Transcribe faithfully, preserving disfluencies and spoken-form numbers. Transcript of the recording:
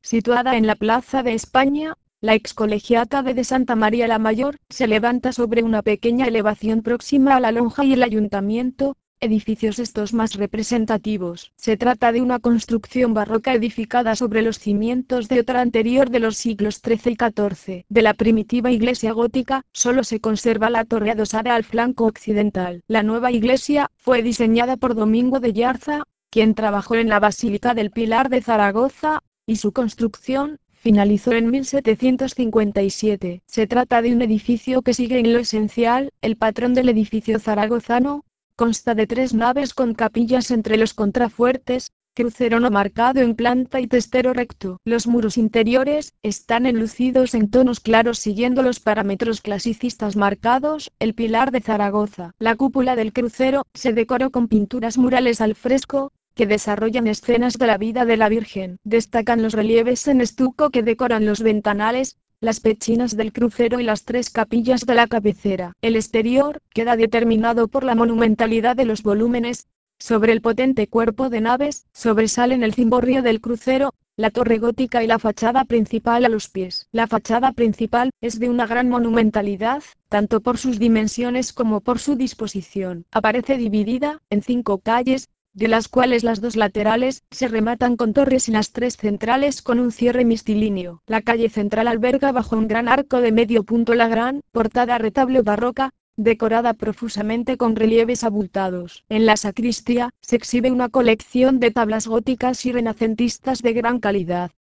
Situada en la Plaza de España, la excolegiata de, de Santa María la Mayor se levanta sobre una pequeña elevación próxima a la lonja y el ayuntamiento, edificios estos más representativos. Se trata de una construcción barroca edificada sobre los cimientos de otra anterior de los siglos trece y catorce. De la primitiva iglesia gótica, solo se conserva la torre adosada al flanco occidental. La nueva iglesia fue diseñada por Domingo de Yarza, quien trabajó en la Basílica del Pilar de Zaragoza, y su construcción finalizó en mil setecientos cincuenta y siete. Se trata de un edificio que sigue en lo esencial el patrón del edificio zaragozano. Consta de tres naves con capillas entre los contrafuertes, crucero no marcado en planta y testero recto. Los muros interiores están enlucidos en tonos claros siguiendo los parámetros clasicistas marcados, el Pilar de Zaragoza. La cúpula del crucero se decoró con pinturas murales al fresco, que desarrollan escenas de la vida de la Virgen. Destacan los relieves en estuco que decoran los ventanales, las pechinas del crucero y las tres capillas de la cabecera. El exterior queda determinado por la monumentalidad de los volúmenes. Sobre el potente cuerpo de naves, sobresalen el cimborrio del crucero, la torre gótica y la fachada principal a los pies. La fachada principal es de una gran monumentalidad, tanto por sus dimensiones como por su disposición. Aparece dividida en cinco calles, de las cuales las dos laterales se rematan con torres y las tres centrales con un cierre mistilíneo. La calle central alberga bajo un gran arco de medio punto la gran portada retablo barroca, decorada profusamente con relieves abultados. En la sacristía se exhibe una colección de tablas góticas y renacentistas de gran calidad.